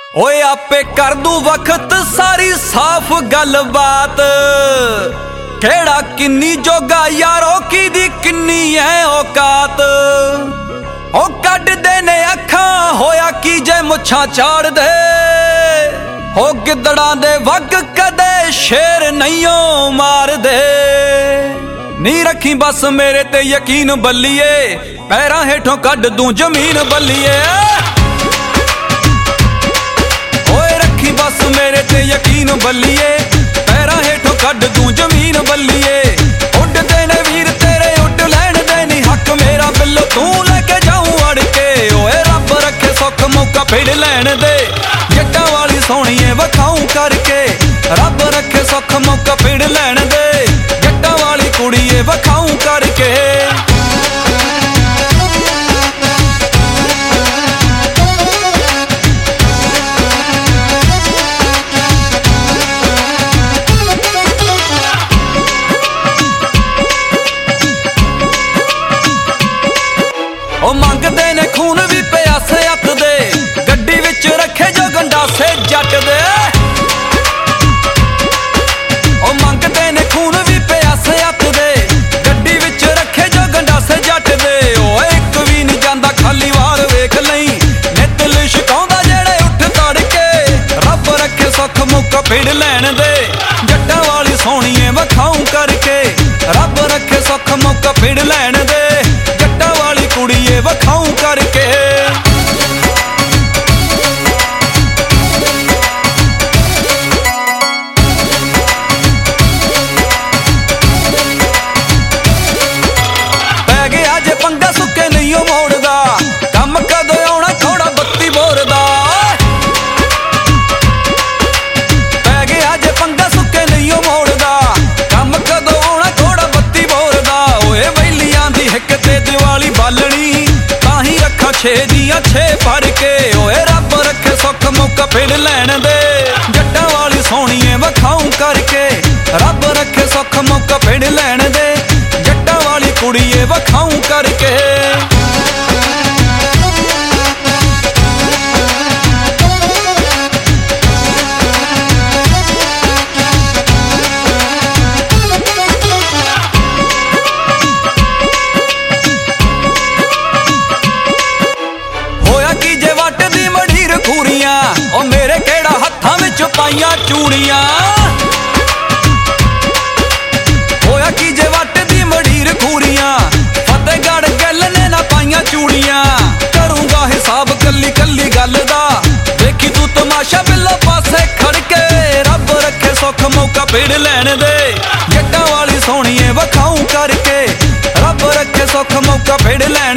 ओए आपे कर दू वक्त सारी साफ गलबात। केड़ा किन्नी जोगा यारो की दी किन्नी है औकात। ओ कड दे ने अखा होया की जे मुछां चाड़ दे। हो गिदड़ा दे वग कदे शेर नहींओ मार दे। नी रखी बस मेरे ते यकीन बल्लिए, पैरां हेठों कड दूं जमीन बल्लिए। बस मेरे ते यकीन बल्लिए, पैरां हेठों कड दूं जमीन बल्लिए। उड्डदे ने वीर तेरे उड लैण दे नी हक मेरा बिल्लो तू लेके जाऊं अड़ के। ओए रब रखे सुख मौका फिर लैण दे, जट्टां वाली सोहणीए वखाऊं करके। रब रखे सुख मौका फिर लैण दे, जट्टां वाली कुड़ीए वखाऊं करके। ओ मंगदे ने खून भी प्यासे हथ दे, गड्डी विच रखे जो गंडासे जट दे। ओ मंगदे ने खून भी प्यासे हथ दे, गड्डी विच रखे जो गंडासे जट दे। ओ एक भी नहीं जांदा खाली वार वेख लई, नित लिशकाउंदा जेड़े उठ तड़के। रब रखे सुख मौका फिर लैण दे, जट्टां वाली सोहणीए वखाऊं करके। रब रखे सुख मौका फिर लैण दे, जट्टां वाली कुड़ीए वखाऊं करके। पै गया जे पंगा सुके नहीं मोड़दा, कम कदों आउणा थोड़ा बत्ती बोरदा। पै गया जे पंगा सुके नहीं मोड़दा, कम कदों आउणा थोड़ा बत्ती बोरदा। ओए वैलियां दी हिक ते दिवाली बालनी, ताही रखा छे दियां छे फड़ के। ओए रब रखे सुख मौका फिर लैण दे, जट्टां वाली सोहणीए वखाऊं करके। रब रखे सुख मौका फिर लैण दे, जट्टां वाली कुड़ीए वखाऊं करके। ओ मेरे केड़ा हत्थां विच पाइयां चूड़ियां। होया की जे वट दी मड़ीर खूरियां, फतेहगढ़ गल ने ना पाइयां चूड़ियां। करूंगा हिसाब कल्ली कल्ली गल दा, देखी तू तमाशा बिल्लो पासे खड़ के। रब रखे सुख मौका फिर लैण दे, जट्टां वाली सोहणीए वखाऊं करके। रब रखे सुख मौका फिर लैण